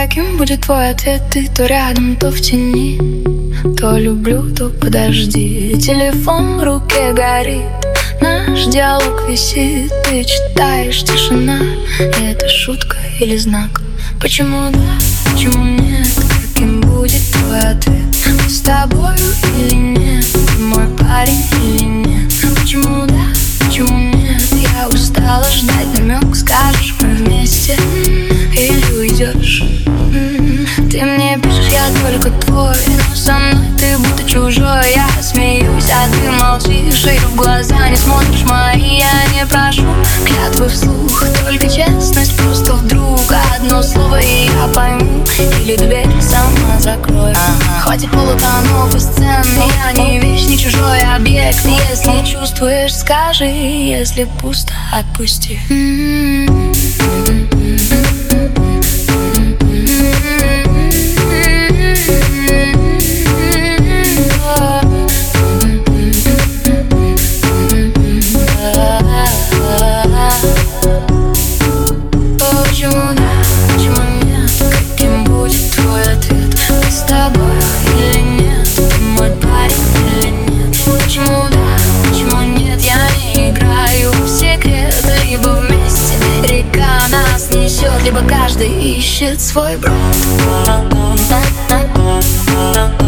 Каким будет твой ответ? Ты то рядом, то в тени, то люблю, то подожди. Телефон в руке горит, наш диалог висит. Ты читаешь, тишина, это шутка или знак? Почему да, почему нет? Каким будет твой ответ? Мы с тобою или нет? Ты мой парень или нет? Почему да, почему нет? Я устала ждать намек, скажешь мы вместе или уйдешь? Ты мне пишешь, я только твой, но со мной ты будто чужой. Я смеюсь, а ты молчишь, и в глаза не смотришь мои. Я не прошу клятвы вслух, только честность. Просто вдруг одно слово, и я пойму, или дверь сама закрою. Хватит полутонов и сцен, я не вещь, не чужой объект. Если чувствуешь, скажи, если пусто, отпусти. Либо каждый ищет свой брод.